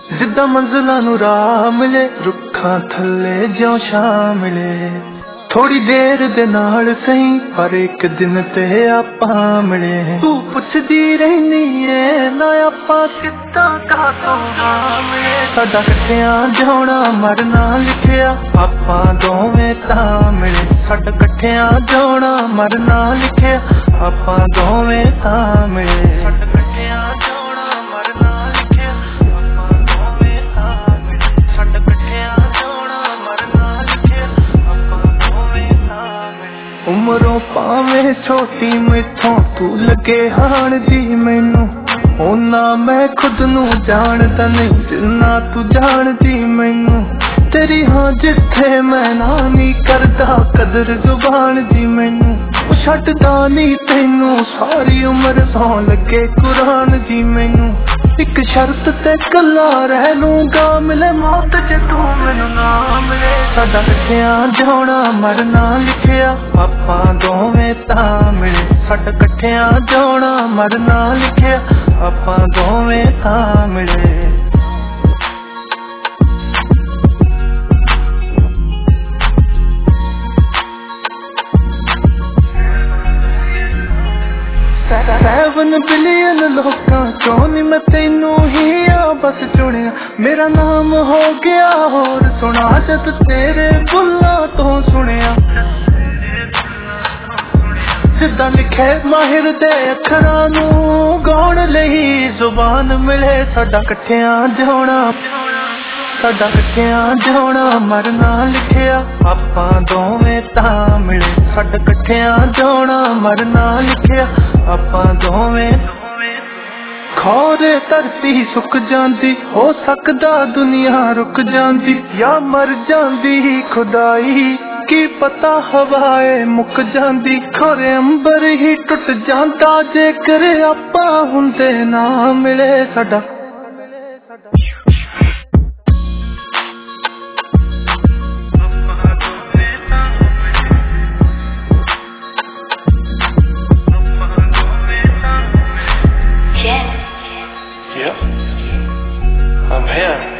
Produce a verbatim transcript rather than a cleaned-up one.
जिद्दां मंजिलां नूं राह मिले, रुखां थल्ले ज्यों छां मिले। थोड़ी देर दे नाल सही पर एक दिन ते आपां मिले। तू पुछदी रहनी है ना आपां किद्दां कातों मिले। साडा कट्ठियां जिउणा मरना लिखिया आपां दोवें तां मिले। साडा कट्ठियां जिउणा मरना लिखिया आपां दोवें तां मिले। साडा कट्ठियां जिउणा मरना लिखिया आपां दोवें तां मिले। साडा कट्ठियां जिउणा मरना लिखिया आपां दोवें तां मिले। उमरों भावें छोटी मैथों तू लगे हाण दी मैनू, ओना मैं खुद नू जानदा नहीं जिन्ना तू जानदी मैनू। तेरी हाँ जिथे मैं ना नी करदा कदर जुबान दी मैनू। छड्डदा नी तैनू सारी उम्र सौ लगे कुरान दी मैनू। एक शर्त ते कल्ला रह लूंगा मिले मौत जे तू मैनू ना मिले। साडा कट्ठियां जिउणा मरना लिखिया आपां दोवें तां मिले। साडा कट्ठियां जिउणा मरना लिखिया आपां दोवें तां मिले। सैवन बिलियन लोकां चों नी मैं तैनू ही आ बस चुनिया। मेरा नाम हो गया होर सुना जद तेरे बुल्लां तो सुनिया। जिद्दां लिखे माहिर दे अखरां नू गाउण लई जुबान मिले। साडा कट्ठियां जिउणा साडा कट्ठियां जिउणा मरना लिखिया आपां दोवें तां मिले। साडा कट्ठियां जिउणा मरना लिखिया आपां दोवें। खौरे धरती सुक जांदी हो सकदा दुनिया रुक जांदी या मर जांदी खुदाई की पता हवाए मुक जांदी। खौरे अंबर ही टुट जांदा जेकर आपां हुंदे ना मिले। साडा Yeah, I'm here.